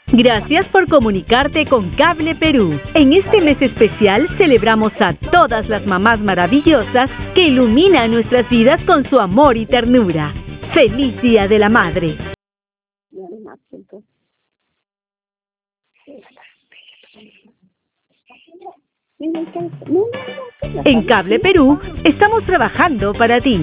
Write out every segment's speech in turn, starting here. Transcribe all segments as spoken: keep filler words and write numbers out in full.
Gracias por comunicarte con Cable Perú. En este mes especial celebramos a todas las mamás maravillosas que iluminan nuestras vidas con su amor y ternura. ¡Feliz Día de la Madre! En Cable Perú estamos trabajando para ti.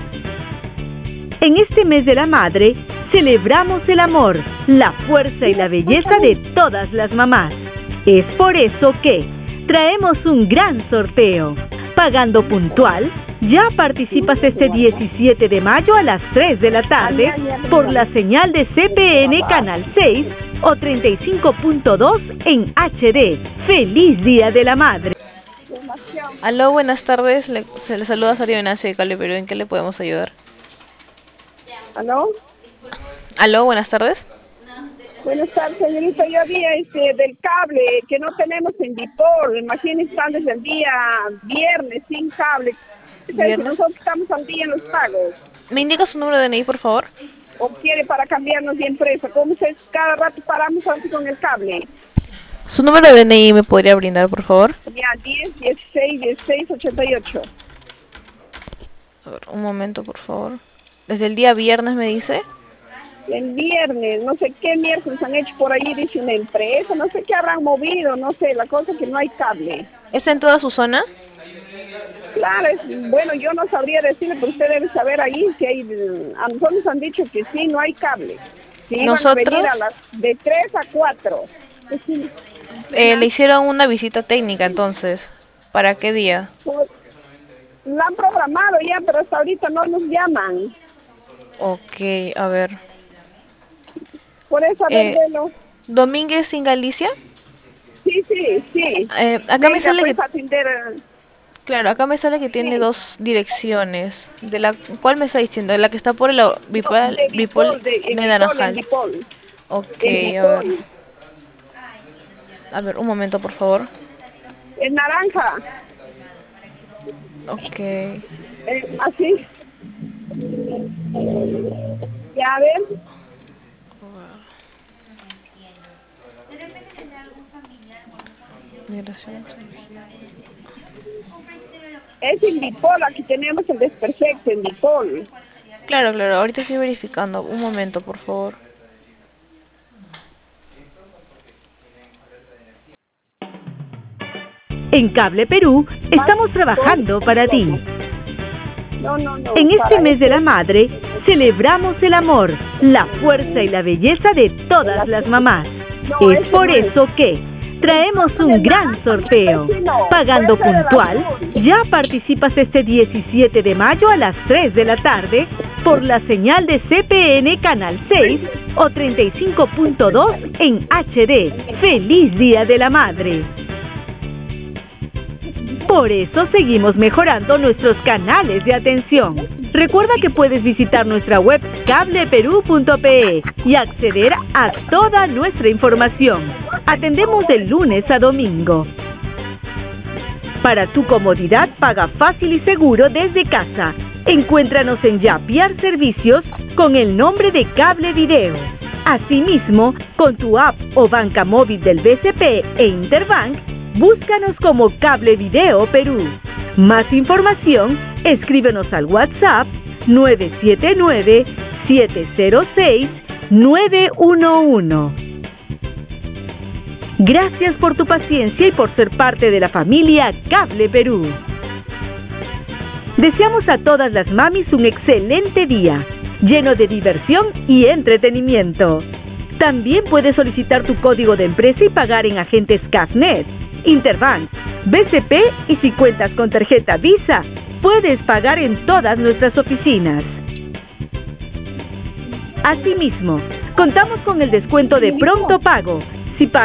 En este mes de la madre, celebramos el amor, la fuerza y la belleza de todas las mamás. Es por eso que traemos un gran sorteo. Pagando puntual, ya participas este diecisiete de mayo a las tres de la tarde por la señal de C P N Canal seis o treinta y cinco punto dos en H D. ¡Feliz Día de la Madre! Aló, buenas tardes. Le, se le saluda Saria Venacio de Cable Perú. ¿En qué le podemos ayudar? ¿Aló? Aló, buenas tardes. Buenas tardes, señorita. Yo había este, del cable que no tenemos en Dipol. Imagínense, están desde el día viernes sin cable. ¿Viernes? Nosotros estamos al día en los pagos. ¿Me indica su número de D N I, por favor? ¿O quiere para cambiarnos de empresa? ¿Cómo se cada rato paramos así con el cable? ¿Su número de D N I me podría brindar, por favor? Ya, diez, dieciséis, dieciséis, ochenta y ocho. A ver, un momento, por favor. ¿Desde el día viernes me dice? El viernes, no sé qué miércoles han hecho por allí, dice una empresa, no sé qué habrán movido, no sé, la cosa es que no hay cable. ¿Está en toda su zona? Claro, es, bueno, yo no sabría decirle, pero usted debe saber ahí si hay, a nosotros nos han dicho que sí, no hay cable. Si iban a ¿Nosotros? venir a las de tres a cuatro. Eh, le hicieron una visita técnica, entonces. ¿Para qué día? Pues, la han programado ya, pero hasta ahorita no nos llaman. Ok, a ver. Por eso, a ver, Eh, velo. ¿Domínguez sin Galicia? Sí, sí, sí. Eh, acá me Venga, sale pues, que... a atender, eh, Claro, acá me sale que tiene Sí. dos direcciones. ¿De la cuál me está diciendo? ¿De la que está por el Bipol, de Bipol Dipol, de, en de Dipol, en Naranjal? Dipol. Ok, En a ver. Dipol. A ver, un momento, por favor. En naranja. Ok. Eh, así. Ya, a ver. Migración. Es en Dipol, aquí tenemos el desperfecto en Dipol. Claro, claro, ahorita estoy verificando. Un momento, por favor. En Cable Perú estamos trabajando para ti. No, no, no. En este para mes de eso- la madre, celebramos el amor, la fuerza y la belleza de todas las mamás. No, Es ese por no es. eso que traemos un gran sorteo. Pagando puntual, ya participas este diecisiete de mayo a las tres de la tarde por la señal de C P N Canal seis o treinta y cinco punto dos en H D. ¡Feliz Día de la Madre! Por eso seguimos mejorando nuestros canales de atención. Recuerda que puedes visitar nuestra web cable perú punto pe y acceder a toda nuestra información. Atendemos de lunes a domingo. Para tu comodidad, paga fácil y seguro desde casa. Encuéntranos en Yapiar Servicios con el nombre de Cable Video. Asimismo, con tu app o banca móvil del B C P e Interbank, búscanos como Cable Video Perú. Más información, escríbenos al WhatsApp nueve siete nueve, siete cero seis, nueve uno uno. Gracias por tu paciencia y por ser parte de la familia Cable Perú. Deseamos a todas las mamis un excelente día, lleno de diversión y entretenimiento. También puedes solicitar tu código de empresa y pagar en agentes Cafnet, Interbank, B C P y si cuentas con tarjeta Visa, puedes pagar en todas nuestras oficinas. Asimismo, contamos con el descuento de pronto pago. Si